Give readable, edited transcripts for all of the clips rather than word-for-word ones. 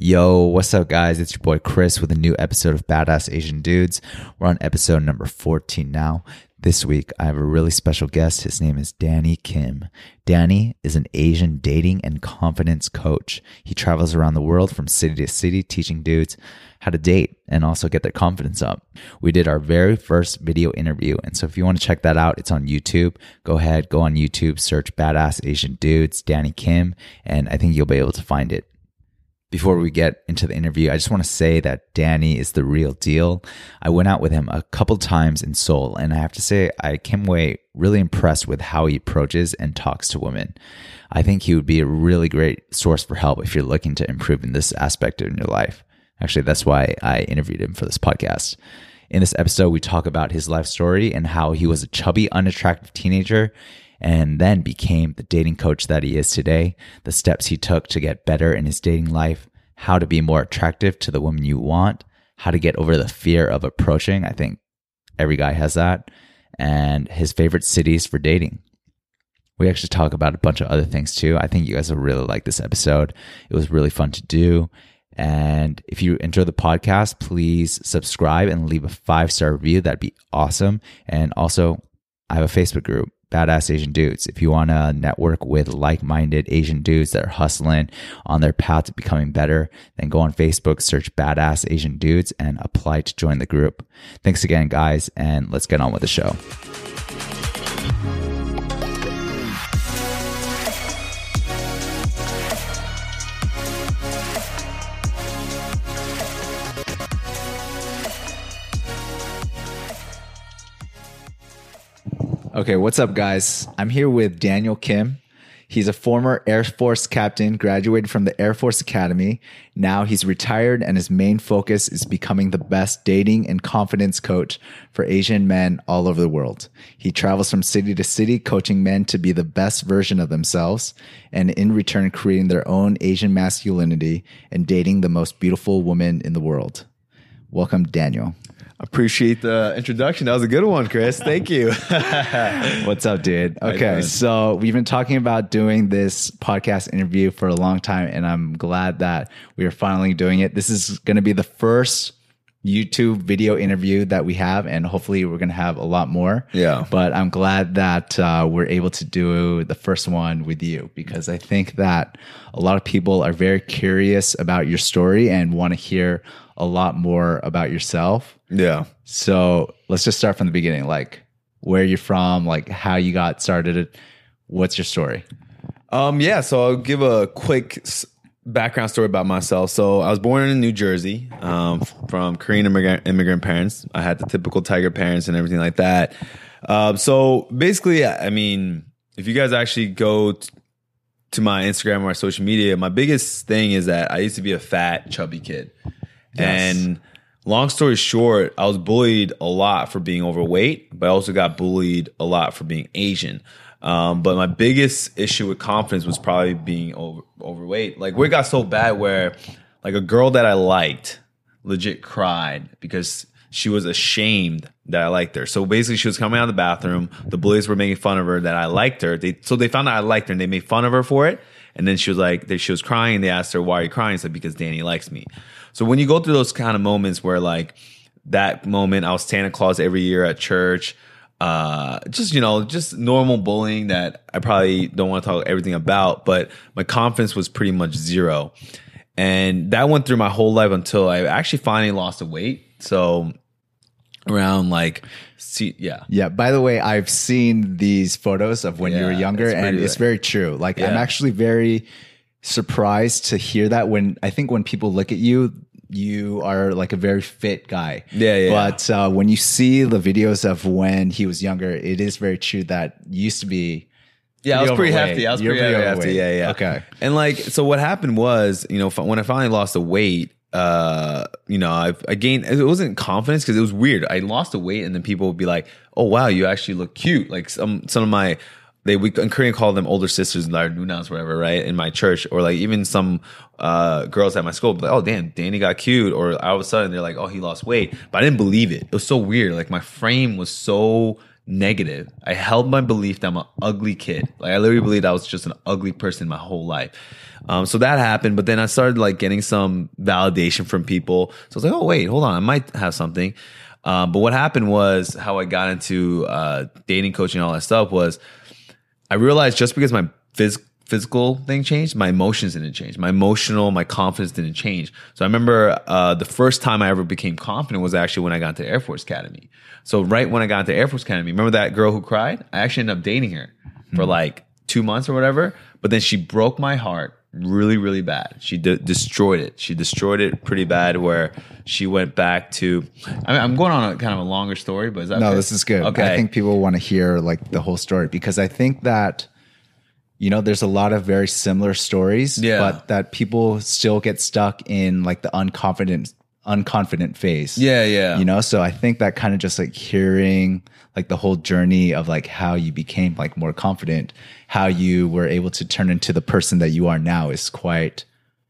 Yo, what's up, guys? It's your boy Chris with a new episode of Badass Asian Dudes. We're on episode number 14 now. This week, I have a really special guest. His name is Danny Kim. Danny is an Asian dating and confidence coach. He travels around the world from city to city teaching dudes how to date and also get their confidence up. We did our very first video interview, and so if you want to check that out, it's on YouTube. Go ahead, go on YouTube, search Badass Asian Dudes, Danny Kim, and I think you'll be able to find it. Before we get into the interview, I just want to say that Danny is the real deal. I went out with him a couple times in Seoul, and I have to say I came away really impressed with how he approaches and talks to women. I think he would be a really great source for help if you're looking to improve in this aspect in your life. Actually, that's why I interviewed him for this podcast. In this episode, we talk about his life story and how he was a chubby, unattractive teenager and then became the dating coach that he is today, the steps he took to get better in his dating life, how to be more attractive to the woman you want, how to get over the fear of approaching. I think every guy has that, and his favorite cities for dating. We actually talk about a bunch of other things too. I think you guys will really like this episode. It was really fun to do. And if you enjoy the podcast, please subscribe and leave a 5-star review. That'd be awesome. And also, I have a Facebook group, Badass Asian Dudes. If you want to network with like-minded Asian dudes that are hustling on their path to becoming better, then go on Facebook, search Badass Asian Dudes, and apply to join the group. Thanks again, guys, and let's get on with the show. Okay, what's up, guys? I'm here with Daniel Kim. He's a former Air Force captain, graduated from the Air Force Academy. Now he's retired, and his main focus is becoming the best dating and confidence coach for Asian men all over the world. He travels from city to city, coaching men to be the best version of themselves, and in return, creating their own Asian masculinity and dating the most beautiful woman in the world. Welcome, Daniel. Appreciate the introduction. That was a good one, Chris. Thank you. What's up, dude? Okay, so we've been talking about doing this podcast interview for a long time, and I'm glad that we are finally doing it. This is going to be the first YouTube video interview that we have, and hopefully we're going to have a lot more. Yeah. But I'm glad that we're able to do the first one with you, because I think that a lot of people are very curious about your story and want to hear a lot more about yourself. Yeah. So let's just start from the beginning, like where you're from, like how you got started. What's your story? Yeah. So I'll give a quick background story about myself. So I was born in New Jersey, from Korean immigrant parents. I had the typical tiger parents and everything like that. So basically, I mean, if you guys actually go to my Instagram or my social media, my biggest thing is that I used to be a fat, chubby kid. Yes. And long story short, I was bullied a lot for being overweight, but I also got bullied a lot for being Asian. But my biggest issue with confidence was probably being overweight. Like, where it got so bad where like a girl that I liked legit cried because she was ashamed that I liked her. So basically she was coming out of the bathroom. The bullies were making fun of her that I liked her. So they found out I liked her and they made fun of her for it. And then she was like, she was crying. And they asked her, why are you crying? She said, because Danny likes me. So when you go through those kind of moments where like that moment, I was Santa Claus every year at church, just normal bullying that I probably don't want to talk everything about, but my confidence was pretty much zero. And that went through my whole life until I actually finally lost the weight. So around yeah. By the way, I've seen these photos of when you were younger, and it's very true. Like, I'm actually very surprised to hear that. When people look at you, you are like a very fit guy. But when you see the videos of when he was younger, it is very true that you used to be. Yeah, I was pretty hefty. Yeah. Okay. And like, so what happened was, when I finally lost the weight, I gained, it wasn't confidence because it was weird. I lost the weight and then people would be like, oh, wow, you actually look cute. Like some of my, we in Korean call them older sisters, like nunas, whatever, right? In my church, or like even some girls at my school, like, oh, damn, Danny got cute. Or all of a sudden they're like, oh, he lost weight. But I didn't believe it. It was so weird. Like my frame was so negative. I held my belief that I'm an ugly kid. Like I literally believed I was just an ugly person my whole life. So that happened, but then I started like getting some validation from people. So I was like, oh wait, hold on, I might have something. But what happened was how I got into dating coaching and all that stuff was I realized just because my physical thing changed, my emotions didn't change. My confidence didn't change. So I remember the first time I ever became confident was actually when I got into Air Force Academy. So right when I got into Air Force Academy, remember that girl who cried? I actually ended up dating her for like 2 months or whatever. But then she broke my heart really, really bad. She destroyed it. She destroyed it pretty bad where she went back to, I'm going on a kind of a longer story, but is that No, okay? this is good. Okay. I think people want to hear like the whole story because I think that, you know, there's a lot of very similar stories, but that people still get stuck in like the unconfident phase. Yeah. You know, so I think that kind of just like hearing like the whole journey of like how you became like more confident, how you were able to turn into the person that you are now is quite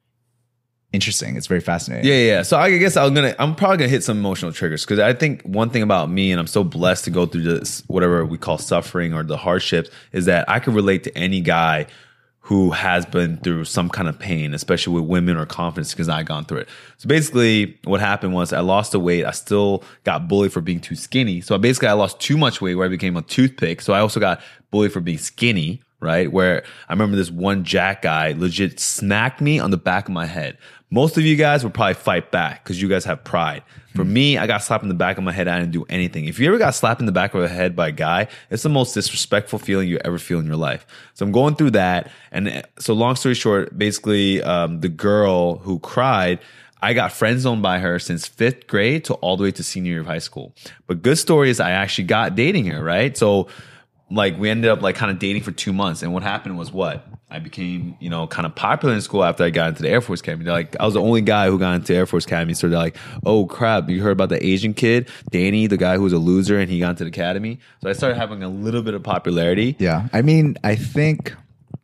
interesting. It's very fascinating. Yeah. So I guess I'm probably gonna hit some emotional triggers because I think one thing about me, and I'm so blessed to go through this, whatever we call suffering or the hardships, is that I can relate to any guy who has been through some kind of pain, especially with women or confidence, because I've gone through it. So basically what happened was I lost the weight. I still got bullied for being too skinny. So basically I lost too much weight where I became a toothpick. So I also got bullied for being skinny, right? Where I remember this one jack guy legit smacked me on the back of my head. Most of you guys will probably fight back because you guys have pride. For me, I got slapped in the back of my head. I didn't do anything. If you ever got slapped in the back of the head by a guy, it's the most disrespectful feeling you ever feel in your life. So I'm going through that. And so long story short, basically, the girl who cried, I got friend zoned by her since 5th grade to all the way to senior year of high school. But good story is I actually got dating her, right? So like we ended up like kind of dating for 2 months. And what happened was what? I became, you know, kind of popular in school after I got into the Air Force Academy. They're like, I was the only guy who got into Air Force Academy. So they're like, oh crap, you heard about the Asian kid, Danny, the guy who was a loser and he got into the academy. So I started having a little bit of popularity. Yeah. I mean, I think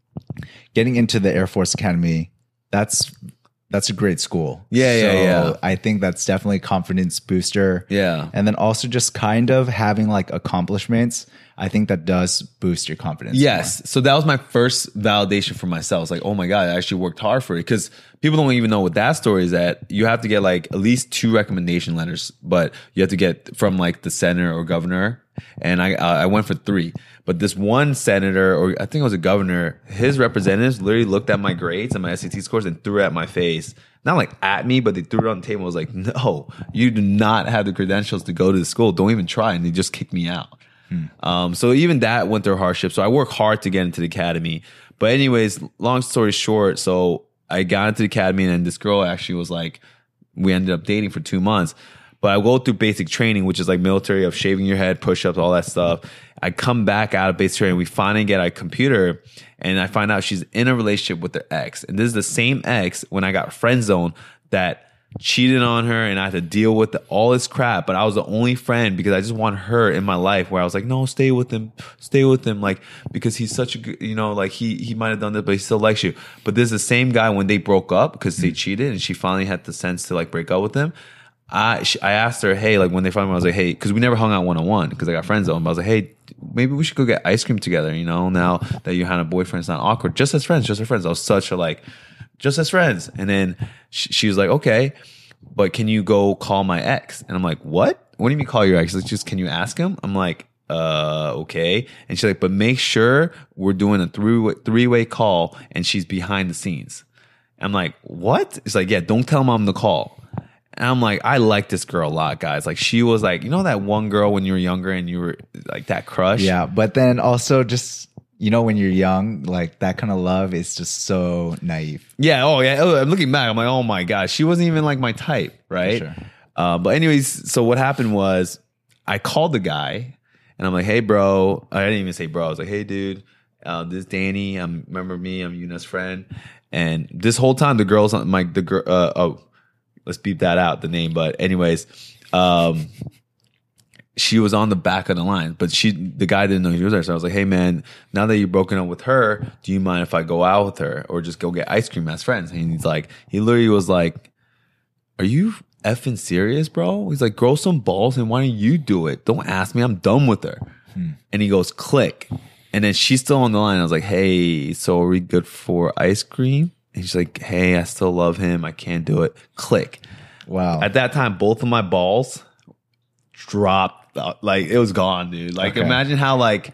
getting into the Air Force Academy, that's a great school. Yeah. I think that's definitely a confidence booster. Yeah. And then also just kind of having like accomplishments, I think that does boost your confidence. Yes. More. So that was my first validation for myself. It's like, oh my God, I actually worked hard for it. Because people don't even know what that story is, that you have to get like at least 2 recommendation letters, but you have to get from like the senator or governor. And I went for 3. But this one senator, or I think it was a governor, his representatives literally looked at my grades and my SAT scores and threw it at my face. Not like at me, but they threw it on the table. I was like, no, you do not have the credentials to go to the school. Don't even try. And they just kicked me out. So even that went through hardship. So I worked hard to get into the academy. But anyways, long story short, so I got into the academy and then this girl actually was like, we ended up dating for 2 months. But I go through basic training, which is like military of shaving your head, push-ups, all that stuff. I come back out of basic training. We finally get a computer and I find out she's in a relationship with her ex. And this is the same ex when I got friend zoned that cheated on her and I had to deal with all this crap. But I was the only friend because I just want her in my life where I was like, no, stay with him, like, because he's such a good, you know, like he might have done this, but he still likes you. But this is the same guy when they broke up because they cheated and she finally had the sense to like break up with him. I asked her, hey, like when they finally, I was like, hey, because we never hung out one-on-one because I got friend zoned. But I was like, hey, maybe we should go get ice cream together, you know, now that you had a boyfriend, it's not awkward. Just as friends. I was such a like, just as friends. And then she was like, okay, but can you go call my ex? And I'm like, what? What do you mean call your ex? Like, just, can you ask him? I'm like, okay. And she's like, but make sure we're doing a three-way call and she's behind the scenes. I'm like, what? It's like, yeah, don't tell mom to call. And I'm like, I like this girl a lot, guys. Like, she was like, you know that one girl when you were younger and you were like that crush? Yeah, but then also just, you know, when you're young, like that kind of love is just so naive. Yeah. Oh, yeah. Oh, I'm looking back. I'm like, oh my gosh, she wasn't even like my type, right? Sure. But anyways, so what happened was I called the guy and I'm like, hey, bro. I didn't even say bro. I was like, hey, dude, this is Danny. Remember me? I'm Yuna's friend. And this whole time, the girl's on the girl. Let's beep that out, the name. But anyways, she was on the back of the line, but the guy didn't know she was there. So I was like, hey man, now that you've broken up with her, do you mind if I go out with her or just go get ice cream as friends? And he literally was like, are you effing serious, bro? He's like, grow some balls and why don't you do it? Don't ask me. I'm done with her. And he goes, click. And then she's still on the line. I was like, hey, so are we good for ice cream? And she's like, hey, I still love him. I can't do it. Click. Wow. At that time, both of my balls dropped. Like, it was gone, dude. Like, imagine how, like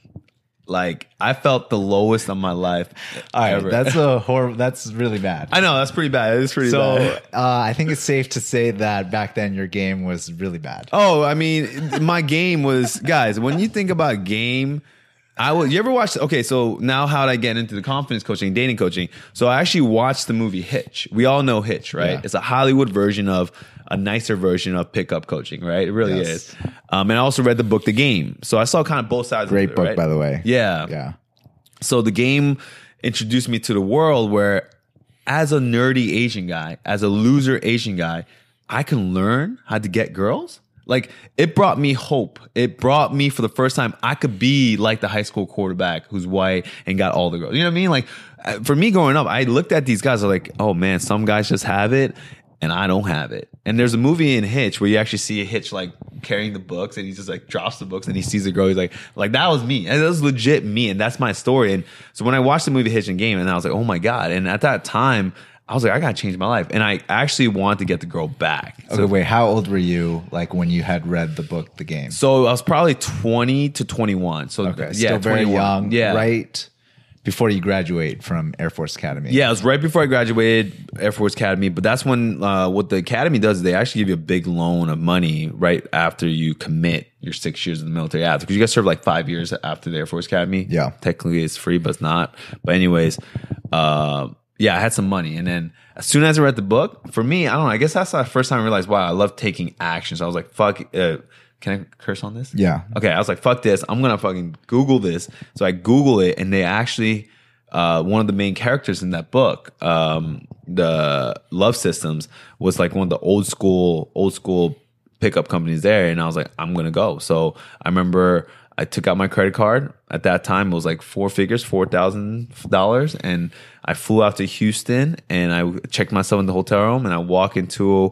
I felt the lowest of my life. All right, ever. that's a horrible. That's really bad. I know, that's pretty bad. It's pretty bad. So I think it's safe to say that back then your game was really bad. Oh, I mean, my game was, guys, when you think about game, you ever watch, okay, so now how did I get into the confidence coaching, dating coaching? So I actually watched the movie Hitch. We all know Hitch, right? Yeah. It's a Hollywood version of a nicer version of pickup coaching, right? It really is. And I also read the book, The Game. So I saw kind of both sides Great of it, book, right? by the way. Yeah. Yeah. So The Game introduced me to the world where, as a nerdy Asian guy, as a loser Asian guy, I can learn how to get girls. Like, it brought me hope. It brought me, for the first time, I could be like the high school quarterback who's white and got all the girls. You know what I mean? Like, for me growing up, I looked at these guys, I was like, oh man, some guys just have it and I don't have it. And there's a movie in Hitch where you actually see a Hitch like carrying the books, and he just like drops the books and he sees the girl. He's like that was me. And that was legit me. And that's my story. And so when I watched the movie Hitch and Game, and I was like, oh my God. And at that time, I was like, I gotta change my life. And I actually wanted to get the girl back. Okay, wait, how old were you like when you had read the book, The Game? So I was probably 20 to 21. So Okay, yeah, still very 21. young. Yeah. Right before you graduate from Air Force Academy. Yeah, it was right before I graduated Air Force Academy. But that's when what the academy does is they actually give you a big loan of money right after you commit your 6 years in the military after. Because you guys serve like 5 years after the Air Force Academy. Yeah. Technically it's free, but it's not. But anyways, yeah, I had some money. And then as soon as I read the book, for me, I don't know, I guess that's the first time I realized, wow, I love taking action. So I was like, fuck, can I curse on this? Yeah. Okay, I was like, fuck this. I'm going to fucking Google this. So I Google it, and they actually, one of the main characters in that book, the Love Systems, was like one of the old school pickup companies there. And I was like, I'm going to go. So I remember I took out my credit card. At that time, it was like four figures, $4,000. And I flew out to Houston, and I checked myself in the hotel room, and I walk into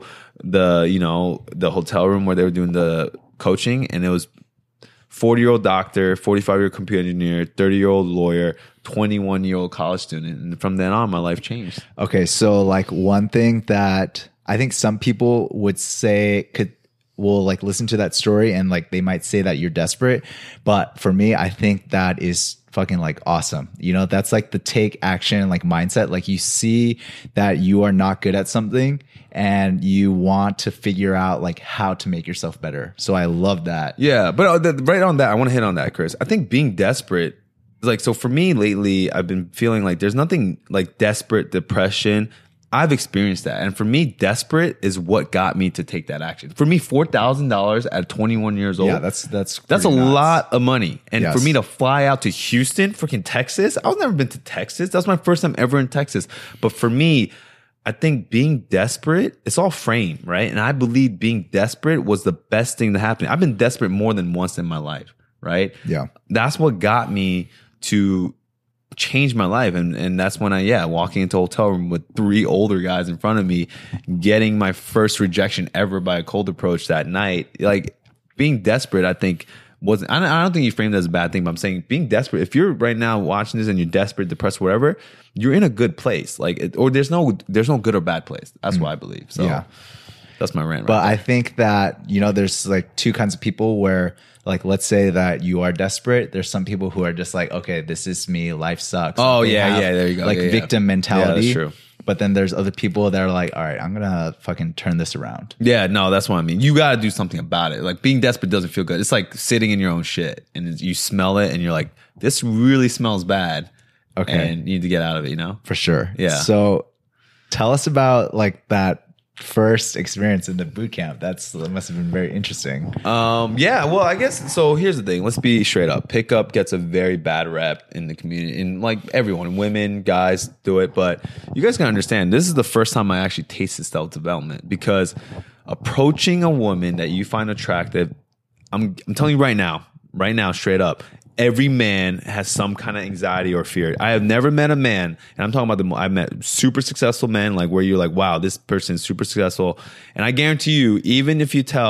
the hotel room where they were doing the coaching, and it was 40-year-old doctor, 45-year-old computer engineer, 30-year-old lawyer, 21-year-old college student. And from then on, my life changed. Okay, so like one thing that I think some people would say will like listen to that story and like they might say that you're desperate, but for me, I think that is fucking like awesome. You know, that's like the take action like mindset. Like you see that you are not good at something and you want to figure out like how to make yourself better. So I love that. Yeah, but right on that, I want to hit on that, Chris. I think being desperate, like, so for me lately, I've been feeling like there's nothing like desperate depression. I've experienced that. And for me, desperate is what got me to take that action. For me, $4,000 at 21 years old. Yeah, that's a nuts. lot of money. And Yes. for me to fly out to Houston, freaking Texas, I've never been to Texas. That's my first time ever in Texas. But for me, I think being desperate, it's all frame, right? And I believe being desperate was the best thing to happen. I've been desperate more than once in my life, right? Yeah. That's what got me to change my life. And that's when walking into a hotel room with 3 older guys in front of me, getting my first rejection ever by a cold approach that night. Like, being desperate, I think wasn't, I don't think you framed it as a bad thing, but I'm saying being desperate, if you're right now watching this and you're desperate, depressed, whatever, you're in a good place. Like, or there's no good or bad place. That's what I believe. So Yeah. that's my rant. But I think that, you know, there's like 2 kinds of people where, like, let's say that you are desperate. There's some people who are just like, okay, this is me. Life sucks. Oh, They yeah, have, yeah, there you go. Like Yeah, yeah. victim mentality. Yeah, that's true. But then there's other people that are like, all right, I'm going to fucking turn this around. Yeah, no, that's what I mean. You got to do something about it. Like, being desperate doesn't feel good. It's like sitting in your own shit and you smell it and you're like, this really smells bad. Okay. And you need to get out of it, you know? For sure. Yeah. So tell us about like that first experience in the boot camp. That must have been very interesting. Yeah, well, I guess, so here's the thing. Let's be straight up. Pickup gets a very bad rep in the community. And like everyone, women, guys do it. But you guys gotta understand, this is the first time I actually tasted self-development, because approaching a woman that you find attractive, I'm telling you right now, straight up, every man has some kind of anxiety or fear. I have never met a man, and I'm talking about I've met super successful men, like where you're like, wow, this person's super successful. And I guarantee you, even if you tell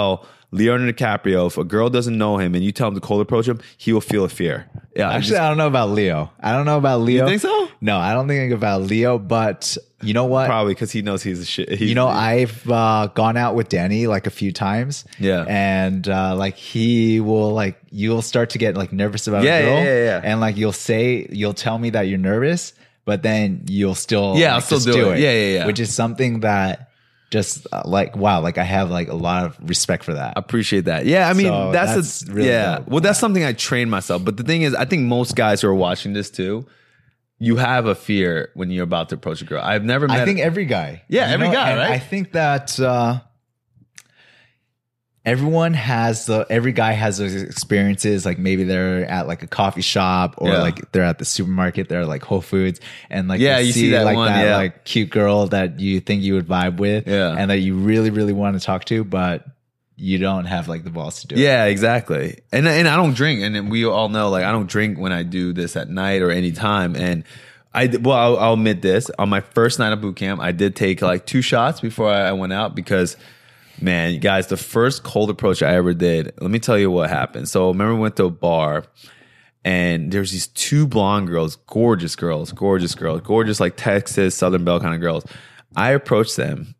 Leonardo DiCaprio, if a girl doesn't know him and you tell him to cold approach him, he will feel a fear. Yeah, Actually, I don't know about Leo. You think so? No, I don't think about Leo, but you know what? Probably because he knows he's a shit. I've gone out with Danny like a few times. Yeah. And like he will like, you'll start to get like nervous about a girl. Yeah. And like you'll tell me that you're nervous, but then you'll still I'll still just do it. Yeah. Which is something that just like, wow, like I have like a lot of respect for that. Appreciate that. Yeah, I mean, So that's really dope. Well, that's something I trained myself. But the thing is, I think most guys who are watching this too, you have a fear when you're about to approach a girl. I've never met. I think every guy. Yeah, every guy, and right? I think that every guy has those experiences. Like maybe they're at like a coffee shop or like they're at the supermarket. They're like Whole Foods and like you see that like one, that like cute girl that you think you would vibe with, and that you really really want to talk to, but you don't have like the balls to do it. Yeah, exactly. And I don't drink, and we all know like I don't drink when I do this at night or any time. And I'll admit this, on my first night of boot camp, I did take like 2 shots before I went out because, man, guys, the first cold approach I ever did, let me tell you what happened. So remember we went to a bar and there's these 2 blonde girls, gorgeous like Texas, Southern Belle kind of girls. I approached them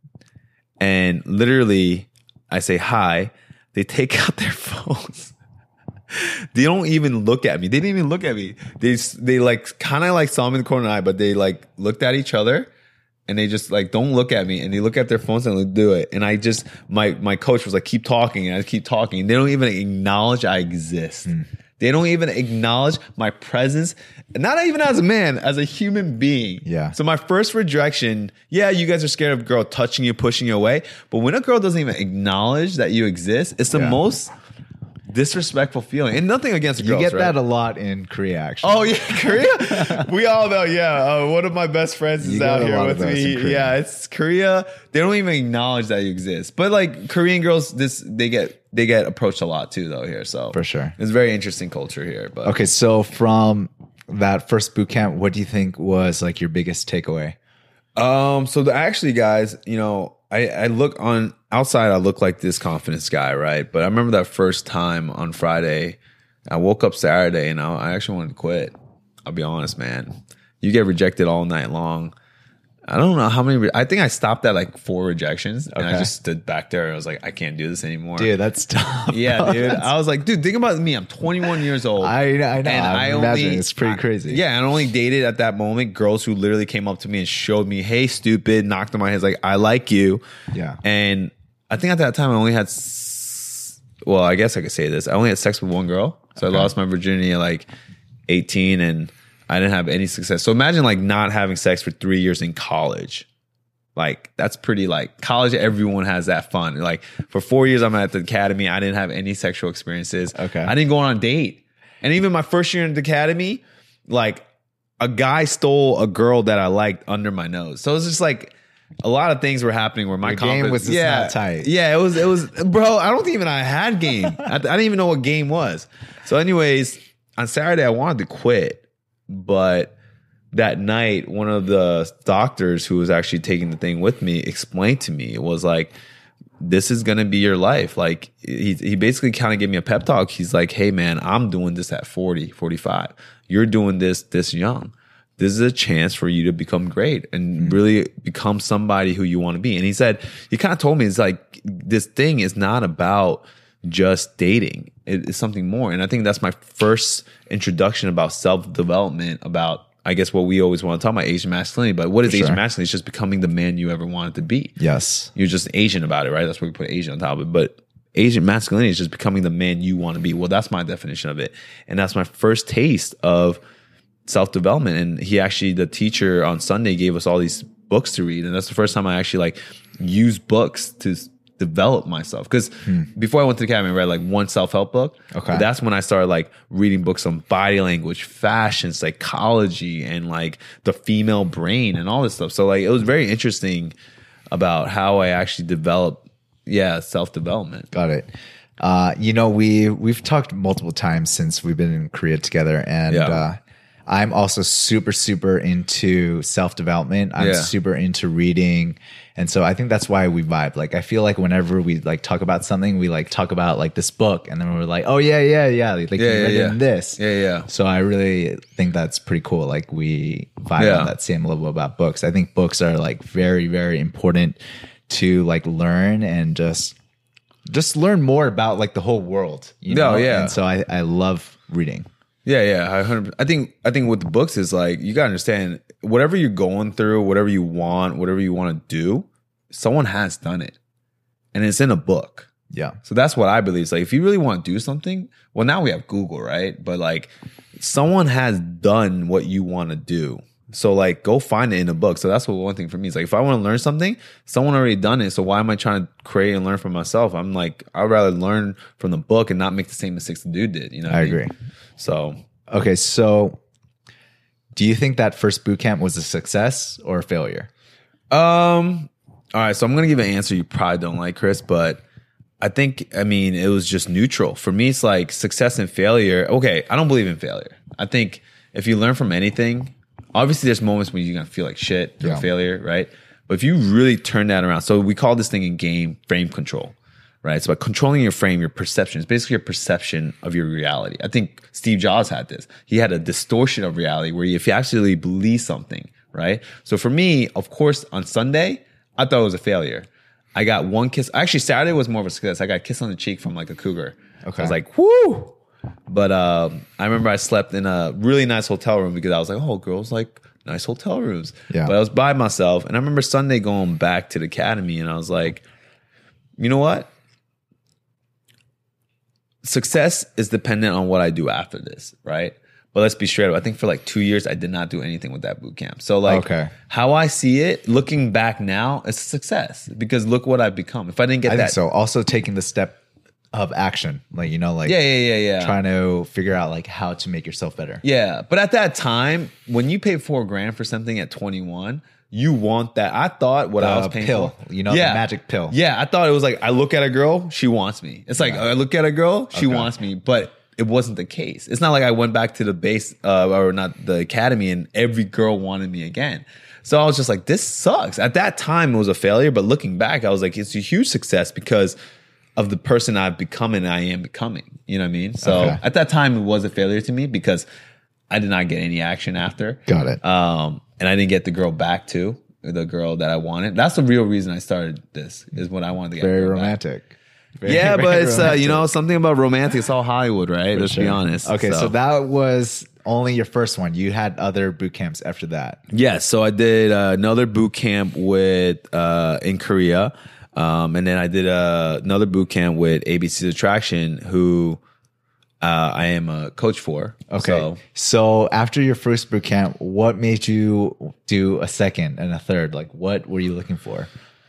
and literally I say hi. They take out their phones. They don't even look at me. They didn't even look at me. They like kind of like saw me in the corner of the eye, but they like looked at each other and they just like don't look at me, and they look at their phones and they do it. And I just my coach was like, keep talking, and I keep talking. They don't even acknowledge I exist. They don't even acknowledge my presence, not even as a man, as a human being. Yeah. So my first rejection, you guys are scared of a girl touching you, pushing you away. But when a girl doesn't even acknowledge that you exist, it's the most disrespectful feeling. And nothing against girls, You get right? that a lot in Korea, actually. Oh, yeah, Korea? We all know, one of my best friends is You out got a here lot with of those in me. Korea. Yeah, it's Korea. They don't even acknowledge that you exist. But like Korean girls, they get approached a lot too, though, here. So For sure. It's a very interesting culture here. But Okay, so from that first boot camp, what do you think was like your biggest takeaway? Actually, guys, I look on outside, I look like this confidence guy, right? But I remember that first time on Friday, I woke up Saturday and I actually wanted to quit. I'll be honest, man. You get rejected all night long. I don't know how many. I think I stopped at like 4 rejections, and I just stood back there. And I was like, I can't do this anymore, Dude, that's tough. Yeah, dude. I was like, dude, think about me. I'm 21 years old. I know. And I imagine it's pretty crazy. Yeah, and I only dated at that moment girls who literally came up to me and showed me, "Hey, stupid," knocked on my head like, "I like you." Yeah. And I think at that time I only had, well, I guess I could say this. I only had sex with 1 girl, so I lost my virginity at like 18, and I didn't have any success. So imagine like not having sex for 3 years in college. Like that's pretty like college. Everyone has that fun. Like for 4 years, I'm at the academy. I didn't have any sexual experiences. Okay. I didn't go on a date. And even my first year in the academy, like a guy stole a girl that I liked under my nose. So it's just like a lot of things were happening where my Your game was just not tight. Yeah, it was, bro. I don't think even I had game. I didn't even know what game was. So anyways, on Saturday, I wanted to quit, but that night, one of the doctors who was actually taking the thing with me explained to me, it was like, this is going to be your life. Like he basically kind of gave me a pep talk. He's like, hey man, I'm doing this at 40, 45. You're doing this young. This is a chance for you to become great and really become somebody who you want to be. And he kind of told me, it's like, this thing is not about just dating. It's something more. And I think that's my first introduction about self-development, about, I guess, what we always want to talk about, Asian masculinity. But what is Asian masculinity? It's just becoming the man you ever wanted to be. Yes. You're just Asian about it, right? That's why we put Asian on top of it. But Asian masculinity is just becoming the man you want to be. Well, that's my definition of it. And that's my first taste of self-development. And the teacher on Sunday gave us all these books to read. And that's the first time I actually like used books to develop myself. Because before I went to the academy, I read like 1 self-help book. Okay. But that's when I started like reading books on body language, fashion, psychology, and like the female brain and all this stuff. So like it was very interesting about how I actually developed, self-development. Got it. We've talked multiple times since we've been in Korea together, and I'm also super, super into self-development. I'm super into reading. And so I think that's why we vibe. Like, I feel like whenever we like talk about something, we like talk about like this book and then we're like, oh yeah. Like you read in this. Yeah. So I really think that's pretty cool. Like we vibe on that same level about books. I think books are like very, very important to like learn and just learn more about like the whole world. You know? And so I love reading. Yeah. I think with the books is like, you gotta understand whatever you're going through, whatever you want to do, someone has done it, and it's in a book. Yeah. So that's what I believe. It's like if you really want to do something, well, now we have Google, right? But like someone has done what you want to do. So like go find it in a book. So that's what one thing for me is like if I want to learn something, someone already done it. So why am I trying to create and learn for myself? I'm like, I'd rather learn from the book and not make the same mistakes the dude did. You know what I mean? agree. So okay, so do you think that first boot camp was a success or a failure? All right, so I'm gonna give an answer you probably don't like, Chris, but I mean, it was just neutral. For me, it's like success and failure. Okay, I don't believe in failure. I think if you learn from anything, obviously there's moments when you're gonna feel like shit through failure, right? But if you really turn that around, so we call this thing in game frame control. Right. So by controlling your frame, your perception, it's basically your perception of your reality. I think Steve Jobs had this. He had a distortion of reality where if you actually believe something, right? So for me, of course, on Sunday, I thought it was a failure. I got one kiss. Actually, Saturday was more of a success. I got a kiss on the cheek from like a cougar. Okay. I was like, whoo. But I remember I slept in a really nice hotel room because I was like, oh, girls like nice hotel rooms. Yeah. But I was by myself. And I remember Sunday going back to the academy and I was like, you know what? Success is dependent on what I do after this, right? But let's be straight up. I think for like 2 years, I did not do anything with that boot camp. So like how I see it, looking back now, it's a success because look what I've become. If I didn't get I think so. Also taking the step of action, like, you know, like trying to figure out like how to make yourself better. Yeah. But at that time, when you pay $4,000 for something at 21, you want that. I thought what I was paying for, you know, the magic pill. Yeah, I thought it was like I look at a girl, she wants me. It's like I look at a girl, she wants me, but it wasn't the case. It's not like I went back to the base or not the academy and every girl wanted me again. So I was just like, this sucks. At that time, it was a failure, but looking back, I was like, it's a huge success because of the person I've become and I am becoming. You know what I mean? So at that time, it was a failure to me because I did not get any action after. Got it. And I didn't get the girl back too, the girl that I wanted. That's the real reason I started this, is what I wanted to get. Very romantic. But it's, you know, something about romantic. It's all Hollywood, right? Let's be honest. Okay, so that was only your first one. You had other boot camps after that. Yes, so I did another boot camp with in Korea. And then I did another boot camp with ABC's Attraction, who I am a coach for. Okay. So after your first boot camp, what made you do a second and a third? Like, what were you looking for?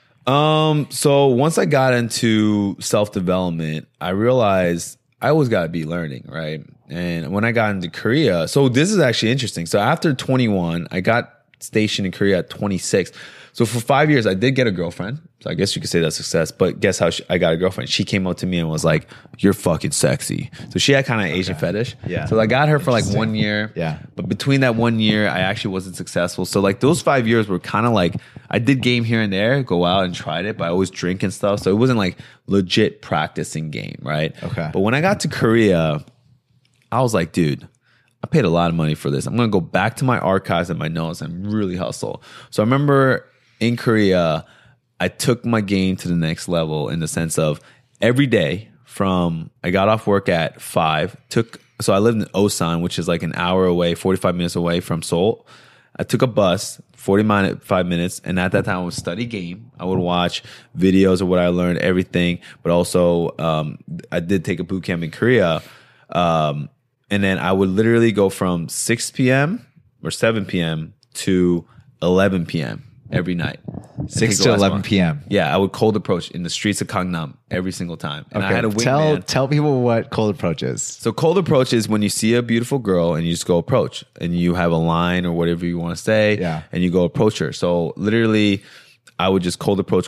So once I got into self-development, I realized I always got to be learning, right? And when I got into Korea, so this is actually interesting. So after 21, I got stationed in Korea at 26. So for 5 years, I did get a girlfriend. So I guess you could say that's success. But guess how I got a girlfriend? She came up to me and was like, "You're fucking sexy." So she had kind of Asian fetish. Yeah. So I got her for like 1 year. Yeah. But between that 1 year, I actually wasn't successful. So like those 5 years were kind of like, I did game here and there, go out and tried it, but I always drink and stuff. So it wasn't like legit practicing game, right? Okay. But when I got to Korea, I was like, dude, I paid a lot of money for this. I'm going to go back to my archives and my notes and really hustle. So I remember in Korea, I took my game to the next level in the sense of every day from, I got off work at 5, so I lived in Osan, which is like an hour away, 45 minutes away from Seoul. I took a bus, 45 minutes, and at that time I would study game. I would watch videos of what I learned, everything, but also I did take a boot camp in Korea. And then I would literally go from 6 p.m. or 7 p.m. to 11 p.m. every night. 6 to 11 p.m. Yeah, I would cold approach in the streets of Gangnam every single time. And I had a wingman. Tell people what cold approach is. So cold approach is when you see a beautiful girl and you just go approach. And you have a line or whatever you want to say. Yeah. And you go approach her. So literally, I would just cold approach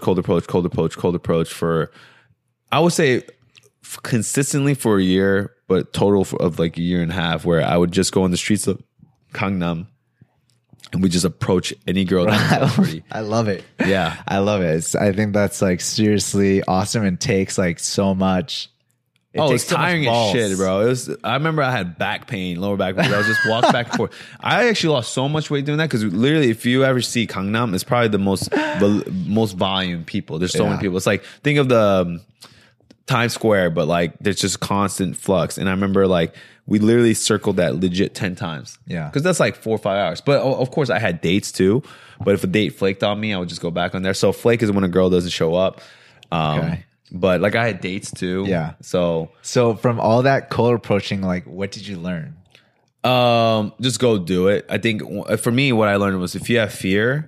for, I would say, consistently for a year, but total of like a year and a half, where I would just go on the streets of Gangnam, and we just approach any girl that's pretty. I love it. Yeah. I love it. I think that's like seriously awesome and takes like so much. It's tiring as shit, bro. I remember I had back pain, lower back pain. I was just walking back and forth. I actually lost so much weight doing that because literally, if you ever see Gangnam, it's probably the most volume people. There's so many people. It's like, think of the Times Square, but like there's just constant flux. And I remember like we literally circled that legit 10 times. Yeah. Because that's like 4 or 5 hours. But of course, I had dates too. But if a date flaked on me, I would just go back on there. So flake is when a girl doesn't show up. Okay. But like I had dates too. Yeah. So from all that cold approaching, like what did you learn? Just go do it. I think for me, what I learned was if you have fear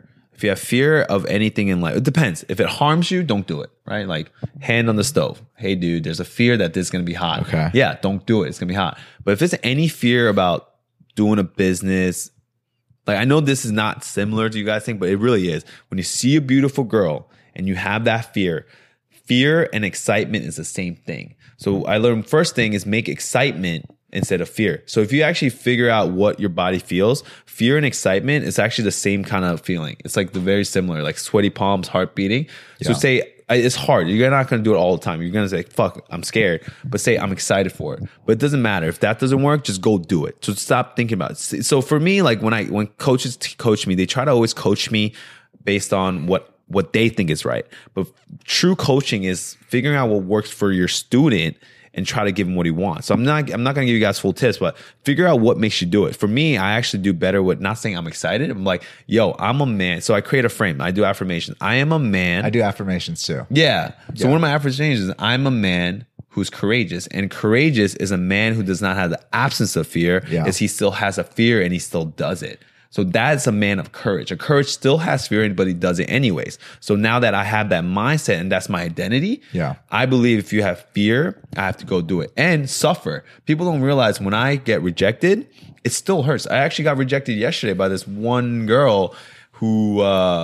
of anything in life, it depends. If it harms you, don't do it. Right? Like hand on the stove. Hey, dude, there's a fear that this is gonna be hot. Okay. Yeah, don't do it. It's gonna be hot. But if it's any fear about doing a business, like I know this is not similar to you guys think, but it really is. When you see a beautiful girl and you have that fear and excitement is the same thing. So I learned first thing is make excitement instead of fear. So if you actually figure out what your body feels, fear and excitement is actually the same kind of feeling. It's like the very similar, like sweaty palms, heart beating. So say it's hard. You're not going to do it all the time. You're going to say, fuck, I'm scared. But say I'm excited for it. But it doesn't matter. If that doesn't work, just go do it. So stop thinking about it. So for me, like when coaches coach me, they try to always coach me based on what they think is right. But true coaching is figuring out what works for your student and try to give him what he wants. So I'm not going to give you guys full tips, but figure out what makes you do it. For me, I actually do better with not saying I'm excited. I'm like, yo, I'm a man. So I create a frame. I do affirmations. I am a man. I do affirmations too. Yeah. So one of my affirmations is I'm a man who's courageous. And courageous is a man who does not have the absence of fear. Yeah. Is he still has a fear and he still does it. So that's a man of courage. A courage still has fear, but he does it anyways. So now that I have that mindset and that's my identity, I believe if you have fear, I have to go do it and suffer. People don't realize when I get rejected, it still hurts. I actually got rejected yesterday by this one girl who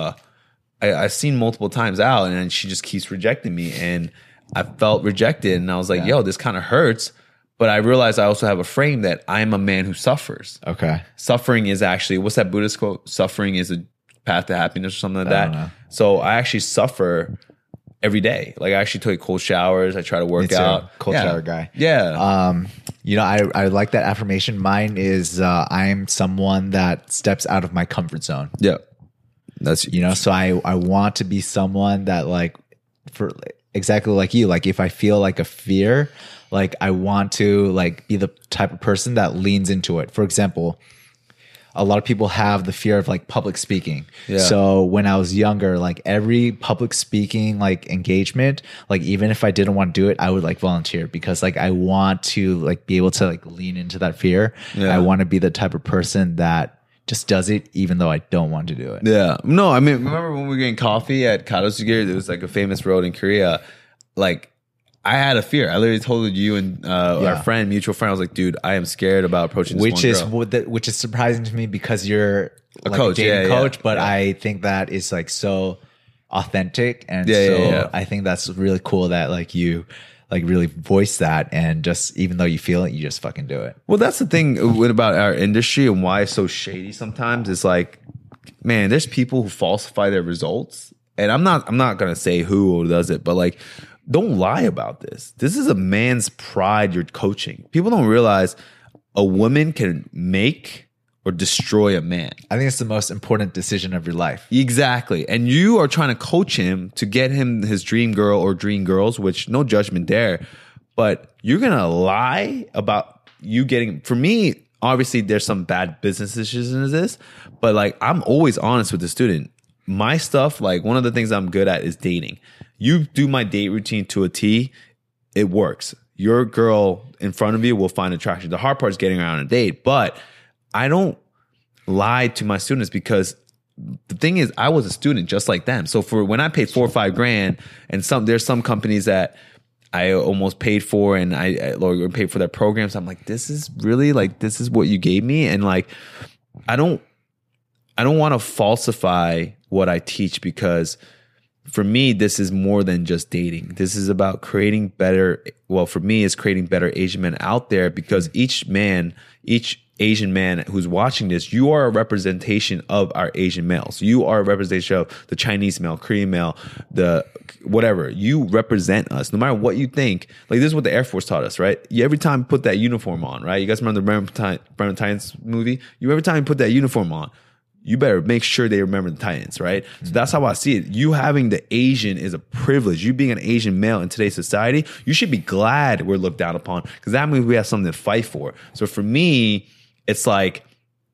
I've seen multiple times out, and she just keeps rejecting me. And I felt rejected, and I was like, yo, this kind of hurts. But I realized I also have a frame that I'm a man who suffers. Okay. Suffering is actually, what's that Buddhist quote? Suffering is a path to happiness or something like that. So I actually suffer every day. Like I actually take cold showers. I try to work out. Cold shower guy. Yeah. You know, I like that affirmation. Mine is I'm someone that steps out of my comfort zone. Yeah. That's, you know, so I want to be someone that like, for exactly like you, like if I feel like a fear, like I want to like be the type of person that leans into it. For example, a lot of people have the fear of like public speaking. Yeah. So when I was younger, like every public speaking like engagement, like even if I didn't want to do it, I would like volunteer because like I want to like be able to like lean into that fear. Yeah. I want to be the type of person that just does it even though I don't want to do it. Yeah. No, I mean, remember when we were getting coffee at Kadosugi? There was like a famous road in Korea. Like I had a fear. I literally told you and our friend, mutual friend, I was like, dude, I am scared about approaching this one girl. Which is surprising to me because you're a like coach, a dating coach, but I think that is like so authentic. And so I think that's really cool that like you like really voice that, and just even though you feel it, you just fucking do it. Well, that's the thing about our industry and why it's so shady sometimes. It's like, man, there's people who falsify their results. And I'm not going to say who does it, but like, don't lie about this. This is a man's pride you're coaching. People don't realize a woman can make or destroy a man. I think it's the most important decision of your life. Exactly. And you are trying to coach him to get him his dream girl or dream girls, which no judgment there. But you're going to lie about you getting, for me, obviously there's some bad business decisions in this, but like I'm always honest with the student. My stuff, like one of the things I'm good at is dating. You do my date routine to a T, it works. Your girl in front of you will find attraction. The hard part is getting her on a date, but I don't lie to my students because the thing is, I was a student just like them. So for when I paid $4 or $5 grand, and there's some companies that I almost paid for, and I paid for their programs. I'm like, this is really like, this is what you gave me, and like, I don't want to falsify what I teach because for me, this is more than just dating. This is about creating better, well, for me, it's creating better Asian men out there because each man, each Asian man who's watching this, you are a representation of our Asian males. You are a representation of the Chinese male, Korean male, the whatever. You represent us. No matter what you think. Like, this is what the Air Force taught us, right? You, every time you put that uniform on, right? You guys remember the Remember Titans movie? Every time you put that uniform on, you better make sure they remember the Titans, right? So that's how I see it. You having the Asian is a privilege. You being an Asian male in today's society, you should be glad we're looked down upon, because that means we have something to fight for. So for me, it's like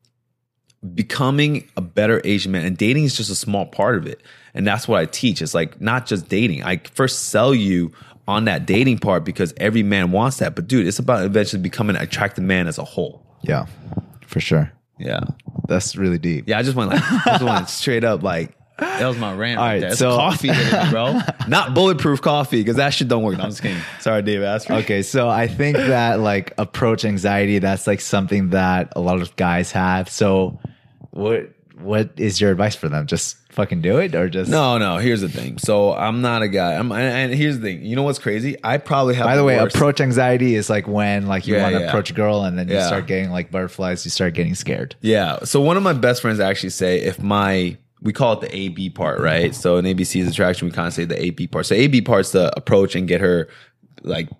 becoming a better Asian man, and dating is just a small part of it. And that's what I teach. It's like not just dating. I first sell you on that dating part because every man wants that. But dude, it's about eventually becoming an attractive man as a whole. Yeah, for sure. Yeah. That's really deep. Yeah, I just went straight up like, that was my rant. All right right, there. It's so coffee, bro. Not bulletproof coffee, because that shit don't work. No, I'm just kidding. Sorry, David. Okay, so I think that like approach anxiety, that's like something that a lot of guys have. So what is your advice for them? Just fucking do it, or just No. Here's the thing. So I'm not a guy. And here's the thing. You know what's crazy? I probably have. By the way, worst. approach anxiety is like when like you want to approach a girl and then you Yeah. start getting like butterflies, you start getting scared. Yeah. So one of my best friends actually say, we call it the AB part, right? So in ABC is attraction, we kind of say the AB part. So AB part's the approach and get her like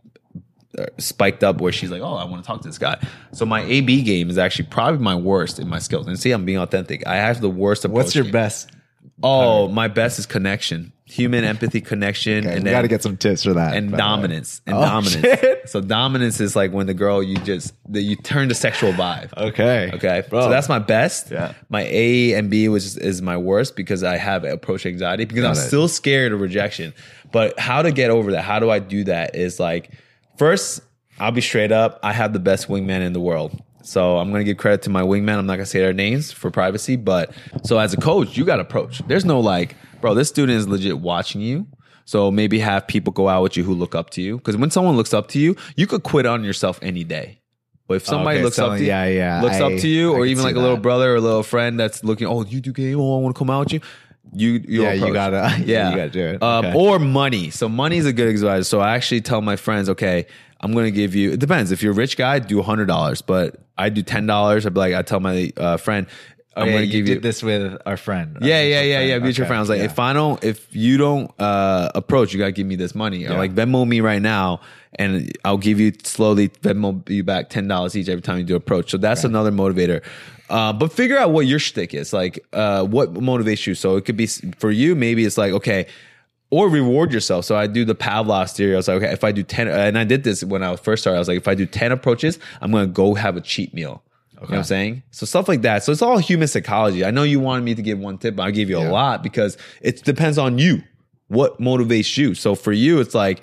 spiked up where she's like, oh, I want to talk to this guy. So my AB game is actually probably my worst in my skills. And see, I'm being authentic. I have the worst approach. What's your game. best? Oh, my best is connection. Human empathy, connection, Okay, and we got to get some tips for that. and by the way. dominance. And Oh, dominance. shit. So dominance is like when the girl you turn to sexual vibe. Okay. Okay. Bro. So that's my best. Yeah. My A and B is my worst because I have approach anxiety because I'm Got it. still scared of rejection. But how to get over that? How do I do that? Is like, first, I'll be straight up. I have the best wingman in the world. So I'm going to give credit to my wingman. I'm not going to say their names for privacy. But so as a coach, you got to approach. There's no like, bro, this student is legit watching you. So maybe have people go out with you who look up to you. Because when someone looks up to you, you could quit on yourself any day. But if somebody looks up to you, looks up to you, or even like a little brother or a little friend that's looking, oh, you do game, oh, I want to come out with you. You gotta do it. Okay. Or money. So money is a good advisor. So I actually tell my friends, okay, I'm going to give you, it depends. If you're a rich guy, do $100, but I do $10. I'd be like, I tell my friend, I'm going to give you this with our friend. Yeah. Mutual friend. I was like, if you don't approach, you got to give me this money, or like Venmo me right now, and I'll give you slowly Venmo you back $10 each every time you do approach. So that's another motivator. But figure out what your shtick is, like what motivates you. So it could be for you, maybe it's like, okay, or reward yourself. So I do the Pavlov theory. I was like, okay, if I do 10, and I did this when I first started, I was like, if I do 10 approaches, I'm going to go have a cheat meal. You know what I'm saying? So stuff like that. So it's all human psychology. I know you wanted me to give one tip, but I'll give you a lot because it depends on you. What motivates you? So for you, it's like,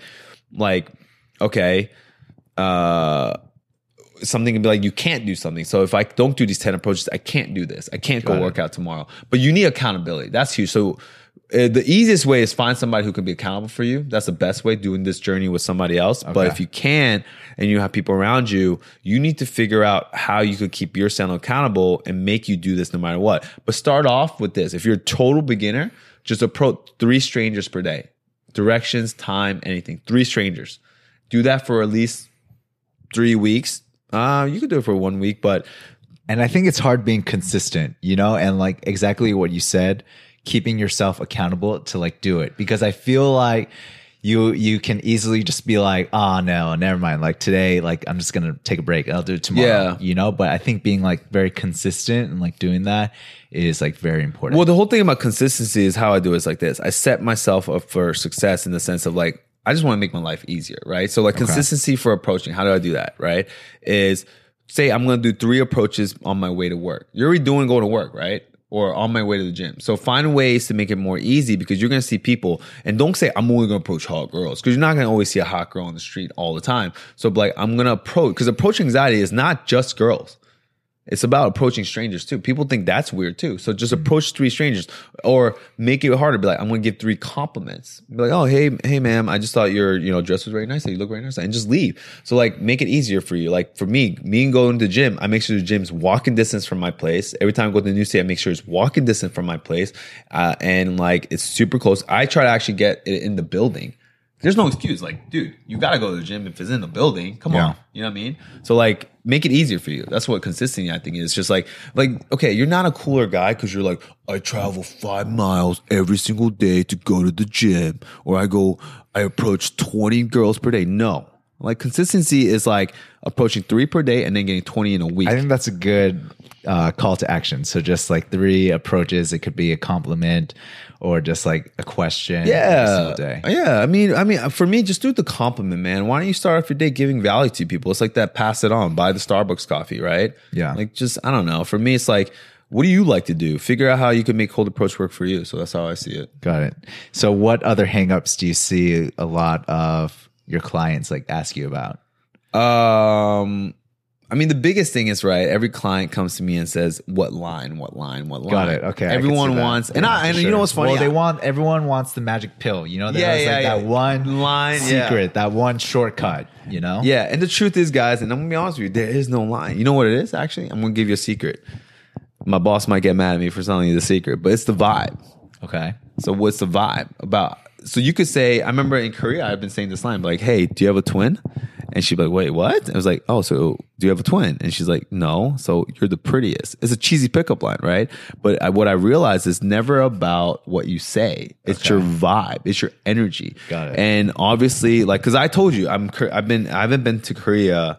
okay, something can be like, you can't do something. So if I don't do these 10 approaches, I can't do this. I can't go work out tomorrow. But you need accountability. That's huge. So the easiest way is find somebody who can be accountable for you. That's the best way, doing this journey with somebody else. Okay. But if you can't, and you have people around you, you need to figure out how you could keep yourself accountable and make you do this no matter what. But start off with this. If you're a total beginner, just approach 3 strangers per day. Directions, time, anything. 3 strangers. Do that for at least 3 weeks. You could do it for 1 week, and I think it's hard being consistent, and like exactly what you said, keeping yourself accountable to like do it, because I feel like you can easily just be like, oh no, never mind. Like today, like I'm just gonna take a break and I'll do it tomorrow. But I think being like very consistent and like doing that is like very important. Well, the whole thing about consistency is how I do it is like this. I set myself up for success in the sense of like, I just want to make my life easier, right? So like consistency for approaching, how do I do that, right? Is say I'm going to do 3 approaches on my way to work. You're already going to work, right? Or on my way to the gym. So find ways to make it more easy, because you're going to see people, and don't say I'm only going to approach hot girls, because you're not going to always see a hot girl on the street all the time. So like I'm going to approach, because approach anxiety is not just girls. It's about approaching strangers too. People think that's weird too. So just approach 3 strangers, or make it harder. Be like, I'm going to give 3 compliments. Be like, oh, hey, ma'am, I just thought your, dress was very nice. You look very nice, and just leave. So like, make it easier for you. Like for me going to the gym, I make sure the gym's walking distance from my place. Every time I go to the new state, I make sure it's walking distance from my place, and like it's super close. I try to actually get it in the building. There's no excuse. Like, dude, you got to go to the gym if it's in the building. Come on. You know what I mean? So like, make it easier for you. That's what consistency, I think, is. Just like, okay, you're not a cooler guy because you're like, I travel 5 miles every single day to go to the gym, or I approach 20 girls per day. No. Like, consistency is like approaching 3 per day and then getting 20 in a week. I think that's a good call to action. So just like 3 approaches. It could be a compliment or just like a question every single day. Yeah. I mean, for me, just do the compliment, man. Why don't you start off your day giving value to people? It's like that pass it on, buy the Starbucks coffee, right? Yeah. Like, just, I don't know. For me, it's like, what do you like to do? Figure out how you can make cold approach work for you. So that's how I see it. Got it. So what other hangups do you see a lot of your clients like ask you about? I mean, the biggest thing is, right, every client comes to me and says, what line? Got it. Okay. Everyone wants, and you know what's funny? Well, everyone wants the magic pill. You know, that one line secret, that one shortcut, you know? Yeah. And the truth is, guys, and I'm going to be honest with you, there is no line. You know what it is, actually? I'm going to give you a secret. My boss might get mad at me for telling you the secret, but it's the vibe. Okay. So what's the vibe about? So you could say, I remember in Korea, I've been saying this line, like, hey, do you have a twin? And she'd be like, wait, what? I was like, oh, so do you have a twin? And she's like, no. So you're the prettiest. It's a cheesy pickup line, right? But what I realized is never about what you say. It's your vibe. It's your energy. Got it. And obviously, like, because I told you, I haven't been to Korea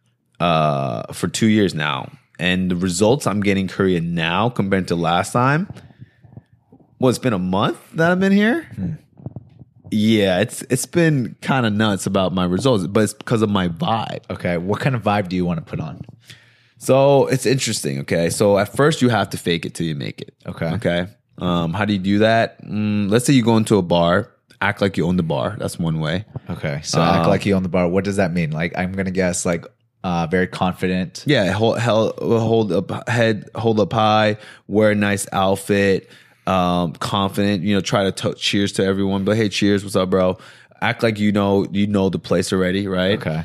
for 2 years now, and the results I'm getting in Korea now compared to last time. Well, it's been a month that I've been here. Yeah, it's been kind of nuts about my results, but it's because of my vibe. Okay. What kind of vibe do you want to put on? So it's interesting. Okay. So at first you have to fake it till you make it. Okay. Okay. How do you do that? Let's say you go into a bar, act like you own the bar. That's one way. Okay. So act like you own the bar. What does that mean? Like, I'm going to guess like very confident. Yeah. Hold up head, hold up high, wear a nice outfit. Confident, try to cheers to everyone, but hey, cheers, what's up, bro? Act like you know the place already, right? Okay.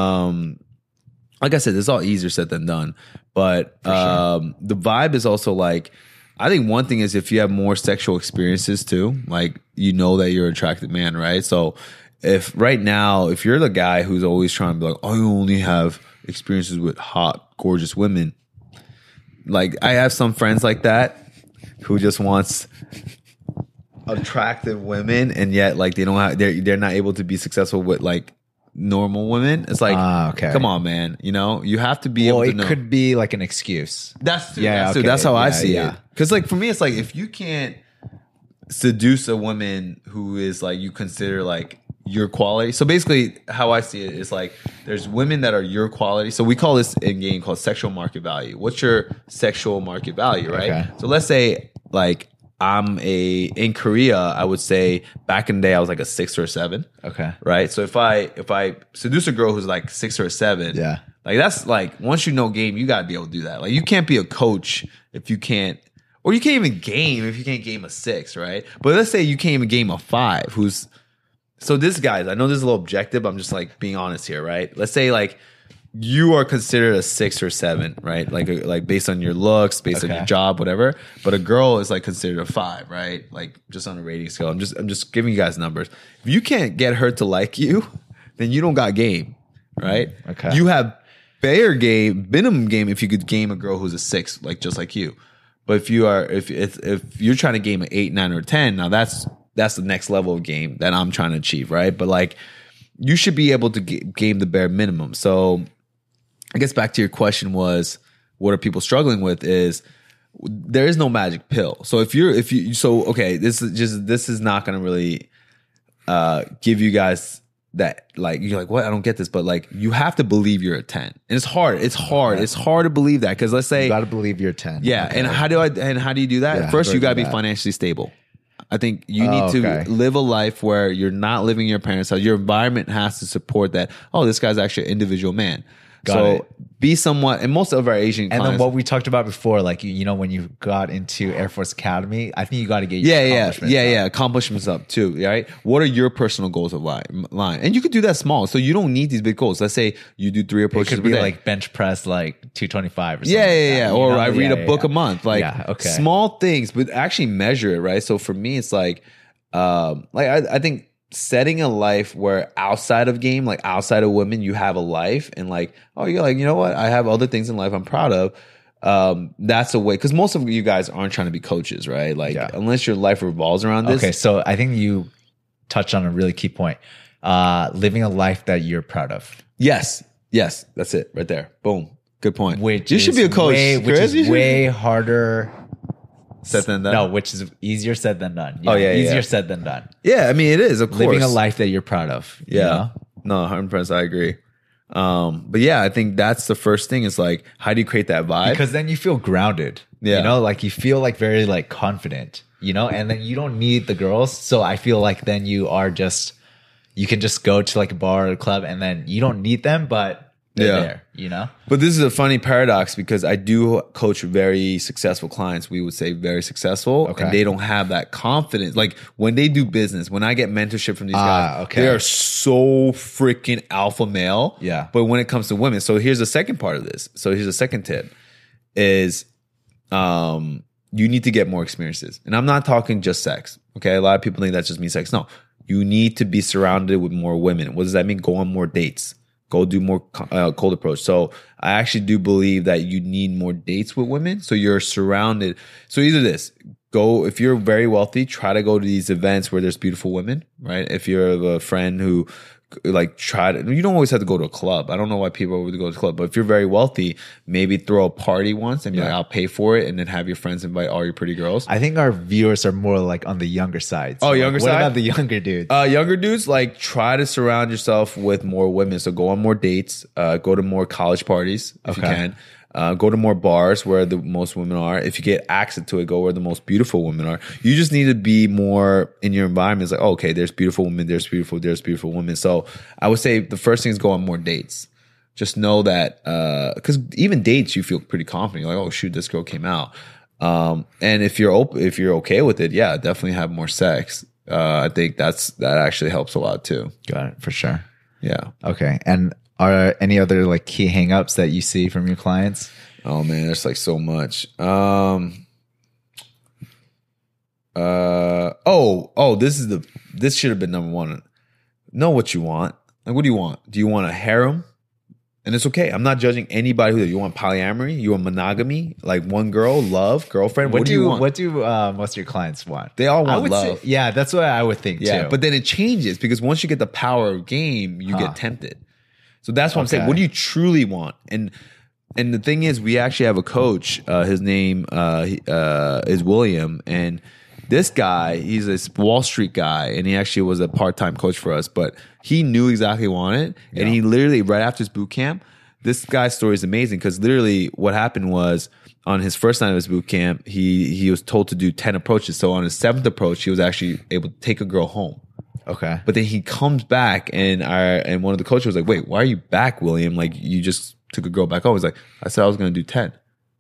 Like I said, it's all easier said than done, but the vibe is also like, I think one thing is if you have more sexual experiences too, like that you're an attractive man, right? So if you're the guy who's always trying to be like, I only have experiences with hot, gorgeous women, like I have some friends like that who just wants attractive women, and yet like they don't have, they're not able to be successful with like normal women. It's like, come on, man. You have to be able to know. It could be like an excuse. That's true. That's how I see it. Because like for me, it's like if you can't seduce a woman who is like you consider like your quality. So basically, how I see it is like there's women that are your quality. So we call this in game called sexual market value. What's your sexual market value, right? Okay. So let's say like in Korea, I would say back in the day I was like a 6 or a 7. Okay. Right. So if I seduce a girl who's like 6 or a 7, yeah, like that's like once you know game, you got to be able to do that. Like you can't be a coach if you can't. Or you can't even game if you can't game a 6, right? But let's say you can't even game a 5. So this guys, I know this is a little objective. I'm just like being honest here, right? Let's say like you are considered a 6 or 7, right? Like based on your looks, based on your job, whatever. But a girl is like considered a 5, right? Like just on a rating scale. I'm just giving you guys numbers. If you can't get her to like you, then you don't got game, right? Okay. You have fair game, minimum game if you could game a girl who's a 6, like just like you. But if you're trying to game an 8, 9, or 10, now that's the next level of game that I'm trying to achieve, right? But like, you should be able to game the bare minimum. So, I guess back to your question was, what are people struggling with? Is there is no magic pill. So this is not going to really give you guys that like you're like, what? I don't get this, but like you have to believe you're a 10, and it's hard. It's hard to believe that because let's say you got to believe you're 10. Yeah, okay. And how do you do that? Yeah, first, you got to be financially stable. I think you need to live a life where you're not living in your parents' house. Your environment has to support that. Oh, this guy's actually an individual man. Got it. Be somewhat, and most of our Asian and clients, then what we talked about before, like when you got into Air Force Academy, I think you got to get accomplishments up too, right? What are your personal goals of life? And you could do that small, so you don't need these big goals. Let's say you do 3 approaches. It could be like bench press like 225 or something. Yeah. Or I read a book a month, like small things, but actually measure it, right? So for me, it's like I think setting a life where outside of game, like outside of women, you have a life, and like, oh, you're like, you know what? I have other things in life I'm proud of. That's a way, because most of you guys aren't trying to be coaches, right? Like, unless your life revolves around this. Okay, so I think you touched on a really key point. Living a life that you're proud of. Yes, that's it right there. Boom. Good point. Which you should be a coach, which is way harder said than done. No, which is easier said than done. Easier said than done. Yeah, I mean it is, of course. Living a life that you're proud of. Yeah, you know? No, 100%. I agree. But yeah, I think that's the first thing. Is like, how do you create that vibe? Because then you feel grounded. Yeah, you know, like you feel like very like confident. You know, and then you don't need the girls. So I feel like then you can just go to like a bar or a club, and then you don't need them, but they're there, you know? But this is a funny paradox, because I do coach very successful clients. We would say very successful. Okay. And they don't have that confidence. Like when they do business, when I get mentorship from these guys, they are so freaking alpha male. Yeah. But when it comes to women, so here's the second part of this. So here's the second tip is, you need to get more experiences. And I'm not talking just sex. Okay. A lot of people think that just means sex. No, you need to be surrounded with more women. What does that mean? Go on more dates. Go do more cold approach. So I actually do believe that you need more dates with women. So you're surrounded. So either this, go, if you're very wealthy, try to go to these events where there's beautiful women, right? If you're a friend who like you don't always have to go to a club. I don't know why people would go to a club, but if you're very wealthy, maybe throw a party once and be like, I'll pay for it, and then have your friends invite all your pretty girls. I think our viewers are more like on the younger side. So younger side? What about the younger dudes? Younger dudes, like try to surround yourself with more women. So go on more dates, go to more college parties if you can. Go to more bars where the most women are. If you get access to it, go where the most beautiful women are. You just need to be more in your environment. It's like, oh, okay, there's beautiful women, there's beautiful women. So I would say the first thing is go on more dates. Just know that, because even dates, you feel pretty confident. You're like, oh shoot, this girl came out. And if you're okay with it, yeah, definitely have more sex. I think that actually helps a lot too. Got it, for sure. Yeah. Okay. And are any other like key hangups that you see from your clients? Oh man, there's like so much. This should have been number one. Know what you want. Like, what do you want? Do you want a harem? And it's okay. I'm not judging anybody who you want polyamory, you want monogamy, like one girl, love, girlfriend. What do you want? What do most of your clients want? They all want love. Yeah, that's what I would think too. But then it changes, because once you get the power of game, you get tempted. So that's what I'm saying. What do you truly want? And the thing is, we actually have a coach. His name is William, and this guy, he's a Wall Street guy, and he actually was a part-time coach for us. But he knew exactly what he wanted, and he literally right after his boot camp. This guy's story is amazing, because literally what happened was, on his first night of his boot camp, he was told to do 10 approaches. So on his 7th approach, he was actually able to take a girl home. Okay. But then he comes back, and one of the coaches was like, wait, why are you back, William? Like, you just took a girl back home. He's like, I said I was going to do 10.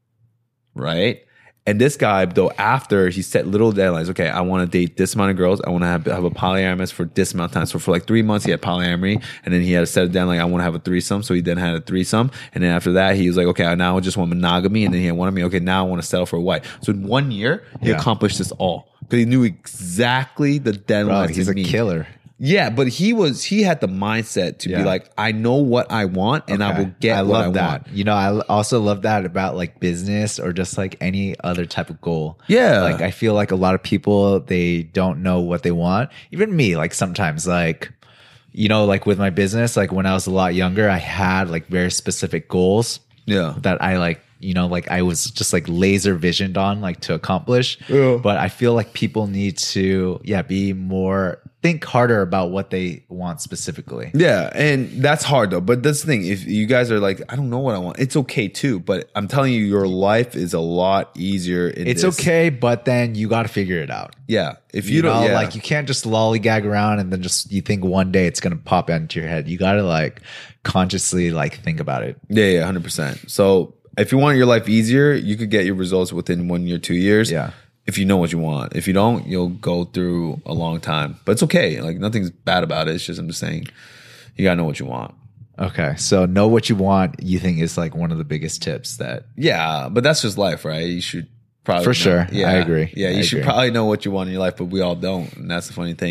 Right? And this guy, though, after he set little deadlines, okay, I want to date this amount of girls. I want to have a polyamorous for this amount of time. So for like 3 months, he had polyamory, and then he had to set it down like, I want to have a threesome. So he then had a threesome. And then after that, he was like, okay, now I just want monogamy. And then he had one of me. Okay, now I want to settle for a wife. So in 1 year, he accomplished this all, because he knew exactly the deadlines. Bro, he's a killer. Yeah, but he had the mindset to be like, I know what I want, and I will get what I want. You know, I also love that about like business or just like any other type of goal. Yeah. Like I feel like a lot of people, they don't know what they want. Even me, like sometimes like, you know, like with my business, like when I was a lot younger, I had like very specific goals. Yeah. That I like, you know, like I was just like laser visioned on like to accomplish. Yeah. But I feel like people need to, be more, think harder about what they want specifically. Yeah. And that's hard though. But that's the thing. If you guys are like, I don't know what I want, it's okay too. But I'm telling you, your life is a lot easier. It's okay. But then you got to figure it out. Yeah. If you don't, like you can't just lollygag around and then just, you think one day it's going to pop into your head. You got to like consciously like think about it. Yeah. 100%. So if you want your life easier, you could get your results within 1 year, 2 years. Yeah. If you know what you want. If you don't, you'll go through a long time. But it's okay. Like nothing's bad about it. It's just, I'm just saying, you gotta know what you want. Okay. So know what you want, you think is like one of the biggest tips that. Yeah, but that's just life, right? You should probably For sure. Yeah, I agree. Yeah, you should probably know what you want in your life, but we all don't. And that's the funny thing.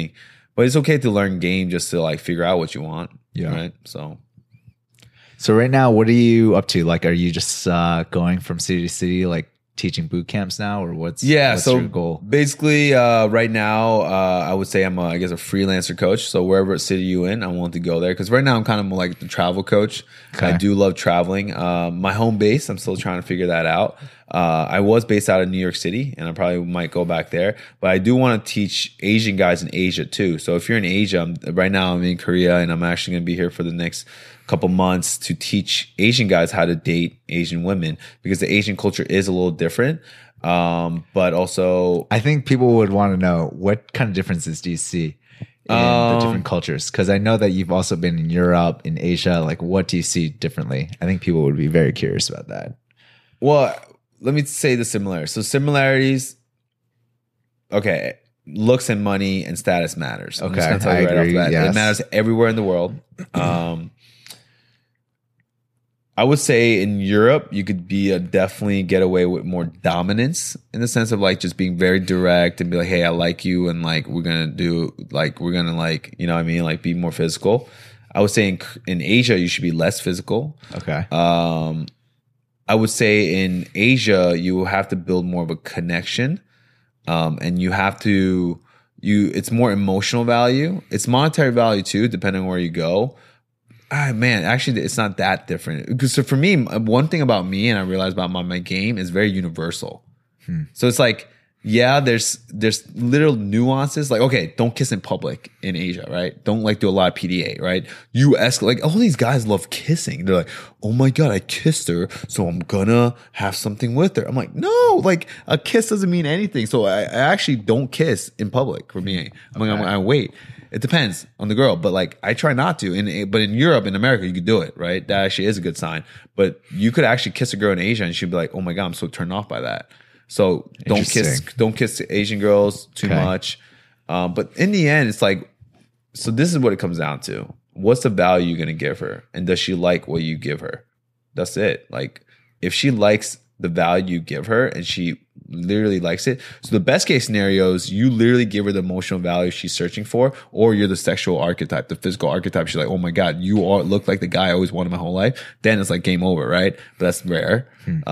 But it's okay to learn game just to like figure out what you want. Yeah. Right. So right now, what are you up to? Like, are you just going from city to city, like teaching boot camps now, or what's so your goal? basically, right now, I would say I'm a freelancer coach. So wherever city you in, I want to go there because right now I'm kind of more like the travel coach. Okay. I do love traveling. My home base, I'm still trying to figure that out. I was based out of New York City, and I probably might go back there. But I do want to teach Asian guys in Asia too. So if you're in Asia, right now I'm in Korea, and I'm actually going to be here for the next couple months to teach Asian guys how to date Asian women because the Asian culture is a little different. But also, I think people would want to know what kind of differences do you see in the different cultures? Because I know that you've also been in Europe, in Asia. Like, what do you see differently? I think people would be very curious about that. Well, let me say the similarities. So similarities, okay, looks and money and status matters. I'm just gonna tell you right off the bat. It matters everywhere in the world. I would say in Europe, you could be definitely get away with more dominance in the sense of like just being very direct and be like, hey, I like you. And like, we're going to you know what I mean? Like be more physical. I would say in Asia, you should be less physical. Okay. I would say in Asia, you have to build more of a connection. And you have to, it's more emotional value. It's monetary value too, depending on where you go. Man, actually, it's not that different. Because so for me, one thing about me and I realized about my game is very universal. So it's like, yeah, there's little nuances. Like, okay, don't kiss in public in Asia, right? Don't like do a lot of PDA, right? US, like all these guys love kissing. They're like, oh my God, I kissed her, so I'm gonna have something with her. I'm like, no, like a kiss doesn't mean anything. So I actually don't kiss in public for me. I'm like, I wait. It depends on the girl, but like I try not to. But in Europe, in America, you could do it, right? That actually is a good sign. But you could actually kiss a girl in Asia, and she'd be like, "Oh my God, I'm so turned off by that." So don't kiss Asian girls too much. But in the end, it's like, so this is what it comes down to: what's the value you're gonna give her, and does she like what you give her? That's it. Like if she likes the value you give her, and she literally likes it. So the best case scenario is you literally give her the emotional value she's searching for, or you're the sexual archetype, the physical archetype. She's like, oh my God, you look like the guy I always wanted my whole life. Then it's like game over, right? But that's rare.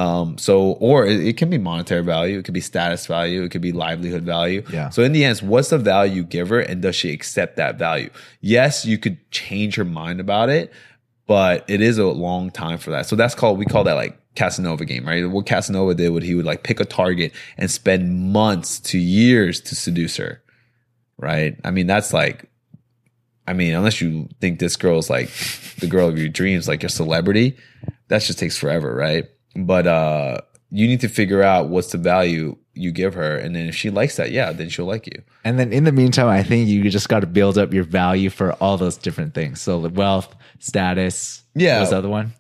Or it can be monetary value. It could be status value. It could be livelihood value. Yeah. So in the end, what's the value you give her, and does she accept that value? Yes, you could change her mind about it, but it is a long time for that. So we call that like Casanova game, right? What Casanova did, he would like pick a target and spend months to years to seduce her, right? I mean, that's like, unless you think this girl's like the girl of your dreams, like your celebrity, that just takes forever, right? But you need to figure out what's the value you give her, and then if she likes that, yeah, then she'll like you. And then in the meantime, I think you just got to build up your value for all those different things. So the wealth, status, what's the other one?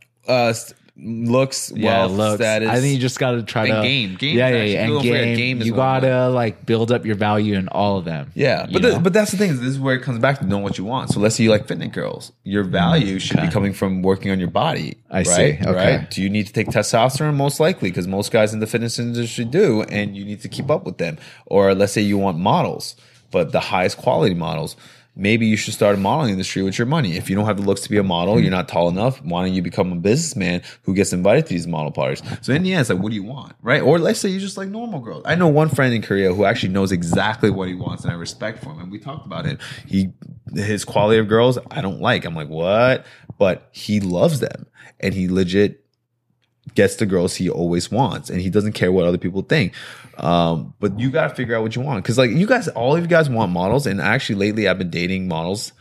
Looks, wealth, status. I think you just got to try to game. And game. You got to like build up your value in all of them. Yeah, but that's the thing. This is where it comes back to knowing what you want. So let's say you like fitness girls. Your value should be coming from working on your body. I see. Okay. Right? Do you need to take testosterone? Most likely, because most guys in the fitness industry do, and you need to keep up with them. Or let's say you want models, but the highest quality models. Maybe you should start a modeling industry with your money. If you don't have the looks to be a model, you're not tall enough, why don't you become a businessman who gets invited to these model parties? So in the end, it's like, what do you want, right? Or let's say you just like normal girls. I know one friend in Korea who actually knows exactly what he wants, and I respect for him. And we talked about it. His quality of girls, I don't like. I'm like, what? But he loves them, and he legit gets the girls he always wants, and he doesn't care what other people think. But you got to figure out what you want, because like all of you guys want models, and actually lately I've been dating models,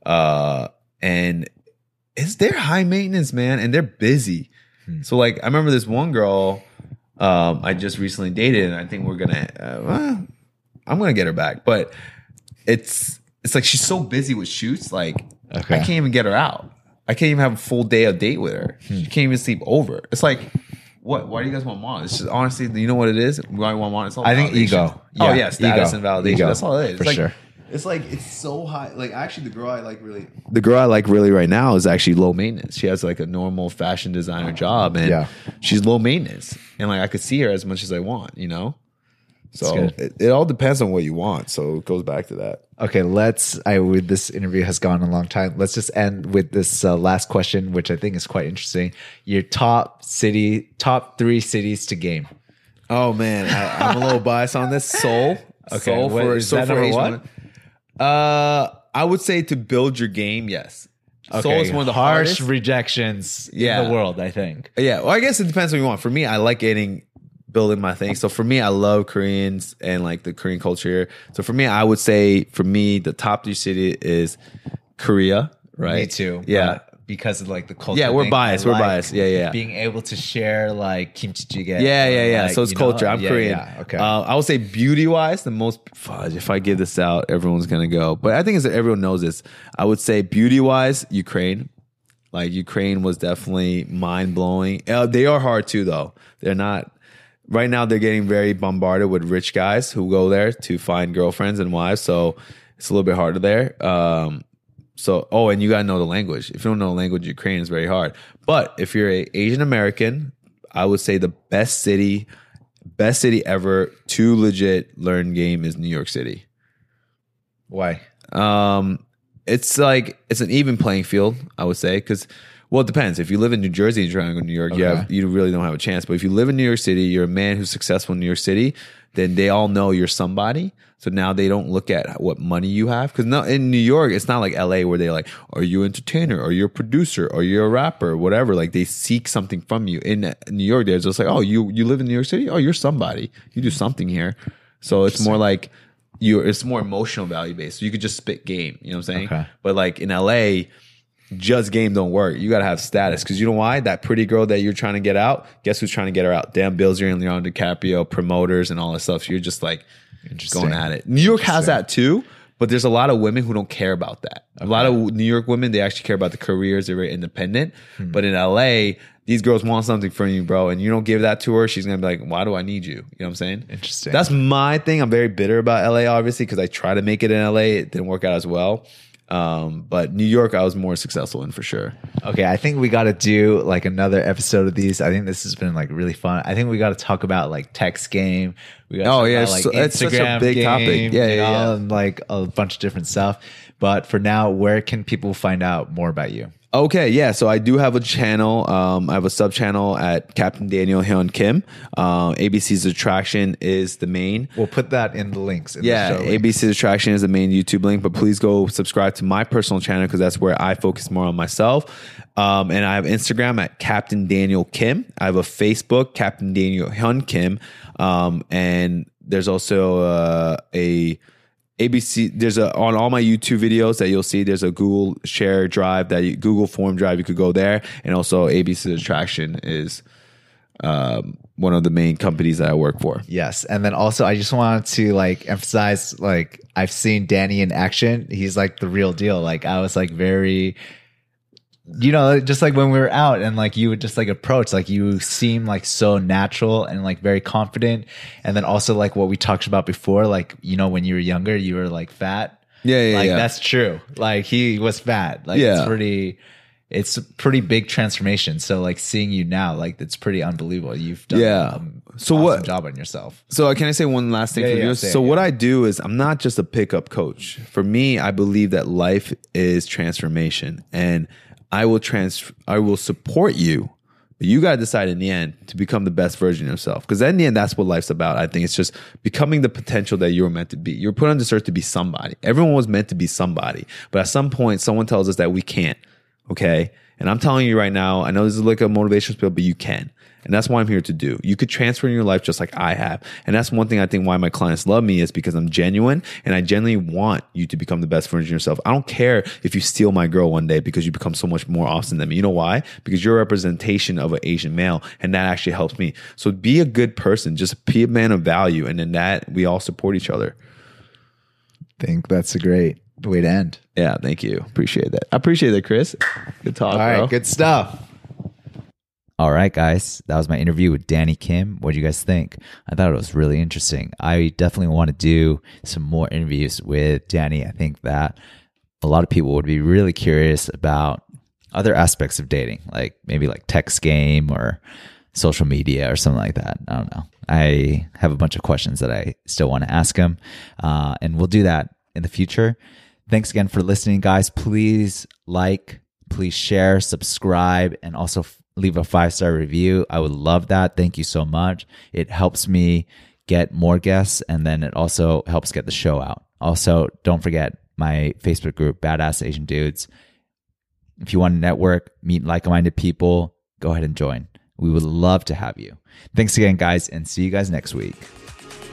and they're high maintenance, man, and they're busy. So like I remember this one girl I just recently dated, and I think we're gonna I'm gonna get her back, but it's like she's so busy with shoots, like I can't even get her out. I can't even have a full day of date with her. She can't even sleep over. It's like, what? Why do you guys want models? It's just honestly, you know what it is? Why do you want models? It's all I think ego. Yeah, status and validation. Ego. That's all it is. For sure. It's like it's so high. Like actually, the girl I like really right now is actually low maintenance. She has like a normal fashion designer job, and she's low maintenance. And like I could see her as much as I want, you know. So it all depends on what you want. So it goes back to that. Okay, this interview has gone a long time. Let's just end with this last question, which I think is quite interesting. Your top 3 cities to game. Oh man, I'm a little biased on this. Seoul. Okay, Seoul for number Asian. I would say to build your game, yes. Okay, Seoul is one of the harsh hardest rejections in the world, I think. Yeah, well, I guess it depends what you want. For me, I like building my thing. So for me, I love Koreans and like the Korean culture. So for me, I would say the top 3 city is Korea, right? Me too. Yeah. Because of like the culture. Yeah, we're thing. biased. We're biased. Yeah. Being able to share like kimchi jjigae. Yeah. Like, so it's culture. I'm Korean. Yeah. Okay. I would say beauty wise, the most, if I give this out, everyone's going to go. But I think everyone knows this. I would say beauty wise, Ukraine. Like Ukraine was definitely mind blowing. They are hard too, though. They're not. Right now, they're getting very bombarded with rich guys who go there to find girlfriends and wives. So it's a little bit harder there. And you got to know the language. If you don't know the language, Ukrainian is very hard. But if you're an Asian American, I would say the best city ever to legit learn game is New York City. Why? It's an even playing field, I would say, because well, it depends. If you live in New Jersey and you're trying to go to New York, you really don't have a chance. But if you live in New York City, you're a man who's successful in New York City, then they all know you're somebody. So now they don't look at what money you have. Because in New York, it's not like LA where they're like, are you an entertainer? Or you're a producer? Or you're a rapper? Or whatever. Like they seek something from you. In New York, they're just like, oh, you live in New York City? Oh, you're somebody. You do something here. So it's more like it's more emotional value based. So you could just spit game. You know what I'm saying? Okay. But like in LA, just game don't work. You got to have status because you know why? That pretty girl that you're trying to get out, guess who's trying to get her out? Dan Bilzerian and Leonardo DiCaprio, promoters and all that stuff. So you're just like going at it. New York has that too, but there's a lot of women who don't care about that. Okay. A lot of New York women, they actually care about the careers. They're very independent. But in LA, these girls want something from you, bro, and you don't give that to her, she's going to be like, why do I need you? You know what I'm saying? Interesting. That's my thing. I'm very bitter about LA, obviously, because I try to make it in LA. It didn't work out as well. But New York, I was more successful in for sure. Okay, I think we got to do like another episode of these. I think this has been like really fun. I think we got to talk about like text game. We got to talk about like it's such a Instagram big game, topic. Yeah. and like a bunch of different stuff. But for now, where can people find out more about you? Okay, yeah. So I do have a channel. I have a sub channel at Captain Daniel Hyun Kim. ABC's Attraction is the main. We'll put that in the links. In the show ABC's Attraction is the main YouTube link. But please go subscribe to my personal channel because that's where I focus more on myself. And I have Instagram at Captain Daniel Kim. I have a Facebook, Captain Daniel Hyun Kim. And there's also a ABC, on all my YouTube videos that you'll see, there's a Google Share Drive, Google Form Drive, you could go there. And also ABC Attraction is one of the main companies that I work for. Yes. And then also I just wanted to like emphasize, like I've seen Danny in action. He's like the real deal. Like I was like very, just like when we were out and like you would just like approach, like you seem like so natural and like very confident. And then also like what we talked about before, like, when you were younger, you were like fat. Yeah. That's true. Like he was fat. Like it's a pretty big transformation. So like seeing you now, like it's pretty unbelievable. You've done awesome job on yourself. So can I say one last thing for you? So what I do is I'm not just a pickup coach. For me, I believe that life is transformation and I will support you, but you got to decide in the end to become the best version of yourself. Because in the end, that's what life's about. I think it's just becoming the potential that you were meant to be. You're put on this earth to be somebody. Everyone was meant to be somebody. But at some point, someone tells us that we can't. Okay? And I'm telling you right now, I know this is like a motivational spiel, but you can. And that's what I'm here to do. You could transfer in your life just like I have. And that's one thing I think why my clients love me is because I'm genuine and I genuinely want you to become the best version of yourself. I don't care if you steal my girl one day because you become so much more awesome than me. You know why? Because you're a representation of an Asian male and that actually helps me. So be a good person. Just be a man of value. And in that, we all support each other. I think that's a great way to end. Yeah, thank you. Appreciate that. I appreciate that, Chris. Good talk, All right, bro. good stuff. All right, guys, that was my interview with Danny Kim. What do you guys think? I thought it was really interesting. I definitely want to do some more interviews with Danny. I think that a lot of people would be really curious about other aspects of dating, like maybe like text game or social media or something like that. I don't know. I have a bunch of questions that I still want to ask him, and we'll do that in the future. Thanks again for listening, guys. Please please share, subscribe, and also leave a 5-star review. I would love that. Thank you so much. It helps me get more guests, and then it also helps get the show out. Also, don't forget my Facebook group, Badass Asian Dudes. If you want to network, meet like-minded people, go ahead and join. We would love to have you. Thanks again, guys, and see you guys next week.